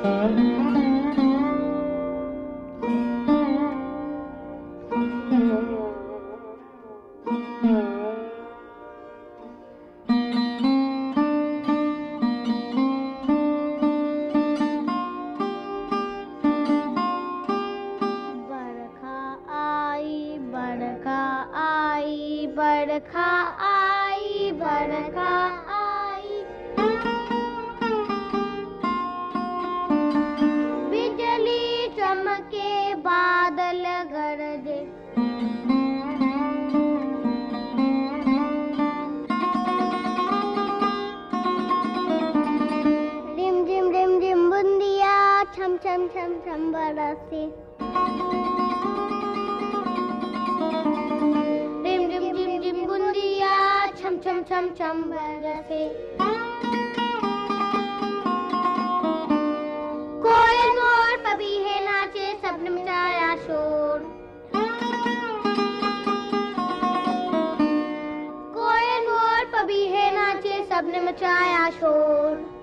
बरखा आई, बरखा आई, बिजली चमके बादल गरजे, रिम झिम बूंदिया छम छम छम छम बरसे, छम छम छम बरसे, कोयल मोर पपीहे नाचे, सबने मचाया शोर, कोयल मोर पपीहे नाचे, सबने मचाया शोर।